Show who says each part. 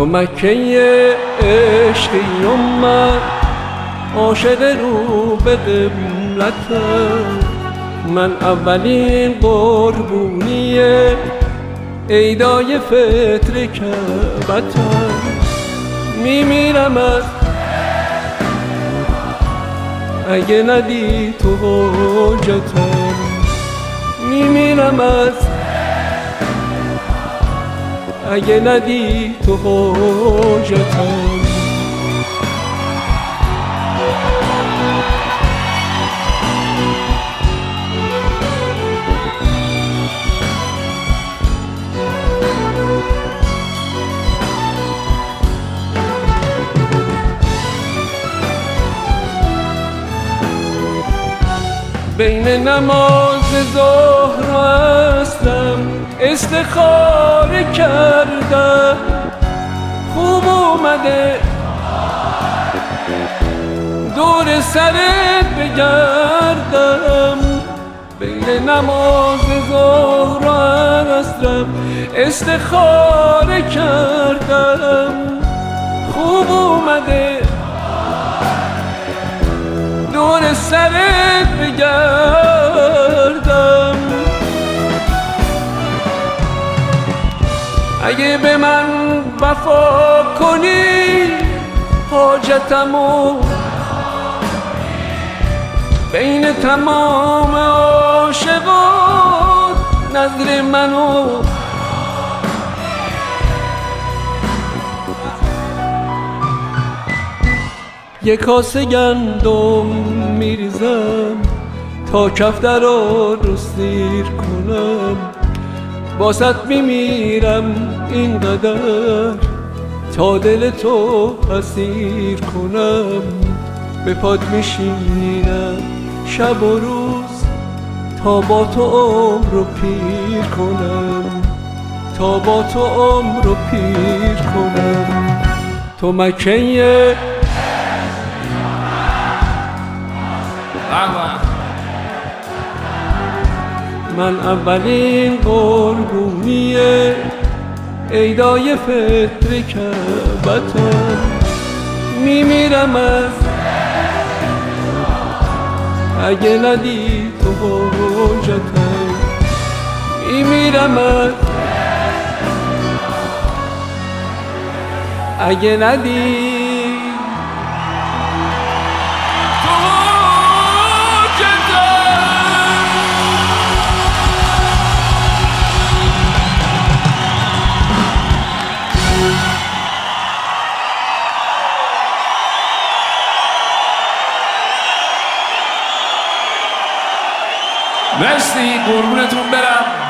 Speaker 1: تو مکه عشقی و من عاشق رو به قبلتم. من اولین قربونی عیدای فطر کعبتم. میمیرم از اگه ندی تو حاجتم. میمیرم از اگه ندی تو حاجتم. بین نماز ظهر و عصرم استخاره کردم. خوب اومده دور سرت بگردم. بین نماز ظهر و عصرم استخاره کردم. خوب اومده دور سرت بگردم. اگه به من وفا کنی حاجتمو بین تمام عاشقات نظر منو یک کاسه گندم میریزم تا کفترا رو سیر کنم. باست میمیرم اینقدر تا دل تو اسیر کنم. به پاد میشینم شب و روز تا با تو عمر رو پیر کنم. تا با تو عمر رو پیر کنم. تو مکه من اولین قربونی عیدای فطر کعبتم. میمیرم از اگه ندی تو حاجتم. میمیرم از اگه ندی
Speaker 2: مرسی قربونتون برم.